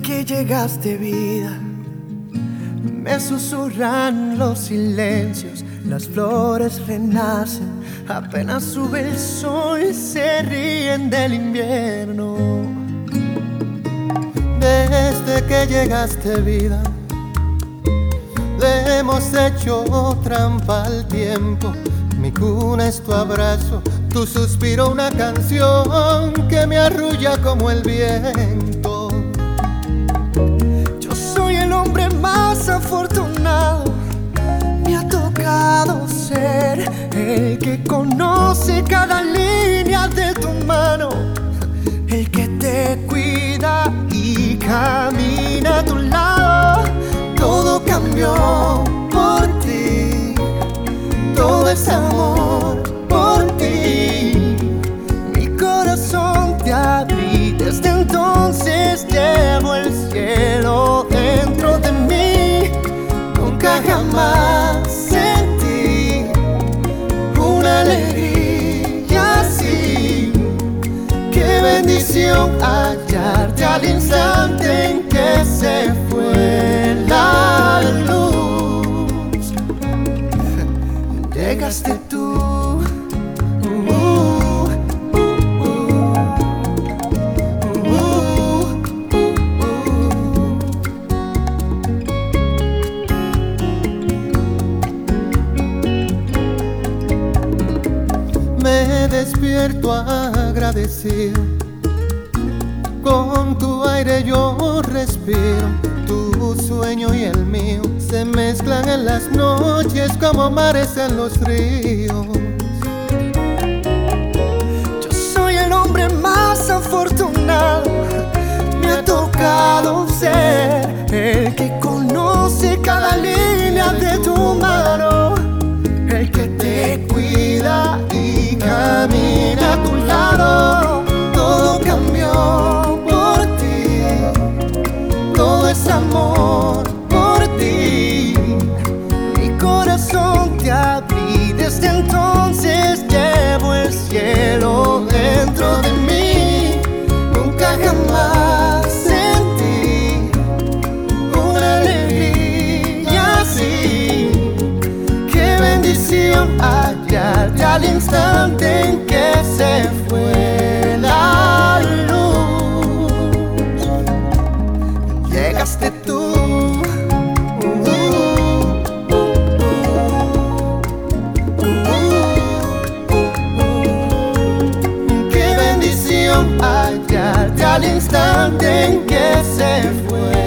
que llegaste, vida, me susurran los silencios, las flores renacen, apenas sube el sol y se ríen del invierno. Desde que llegaste, vida, le hemos hecho trampa al tiempo. Mi cuna es tu abrazo, tu suspiro una canción que me arrulla como el viento. Yo soy el hombre más afortunado, me ha tocado ser el que conoce cada línea de tu mano, el que te cuida y camina a tu lado. Todo cambió por ti, todo es amor por ti. Mi corazón te abrí, desde entonces llevo el cielo dentro de mí. Nunca jamás sentí una alegría así. Qué bendición hallarte al instante en que se fue la luz. Llegaste tú. Me despierto agradecido, con tu aire yo respiro. Tu sueño y el mío se mezclan en las noches como mares en los ríos. Yo soy el hombre más afortunado, me ha tocado ser el que conoce cada línea de tu mano, el que te cuida y camina a tu lado. Todo cambió por ti, todo es amor por ti. Mi corazón te abrí, desde entonces llevo el cielo dentro de mí. Nunca jamás sentí una alegría así. Qué bendición hallarte al instante en que se fue la luz. Llegaste tú. Qué bendición hallarte al instante en que se fue